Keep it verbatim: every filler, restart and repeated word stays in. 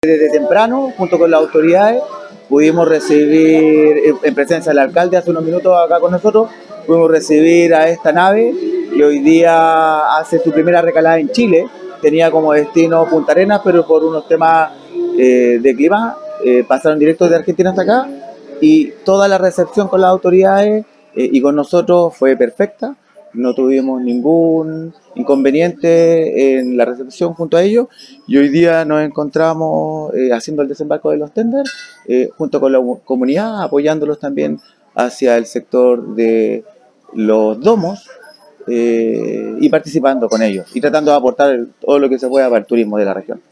Desde temprano, junto con las autoridades, pudimos recibir, en presencia del alcalde hace unos minutos acá con nosotros, pudimos recibir a esta nave que hoy día hace su primera recalada en Chile. Tenía como destino Punta Arenas, pero por unos temas eh, de clima eh, pasaron directos de Argentina hasta acá, y toda la recepción con las autoridades eh, y con nosotros fue perfecta. No tuvimos ningún inconveniente en la recepción junto a ellos, y hoy día nos encontramos eh, haciendo el desembarco de los tenders eh, junto con la comunidad, apoyándolos también hacia el sector de los domos eh, y participando con ellos y tratando de aportar todo lo que se pueda para el turismo de la región.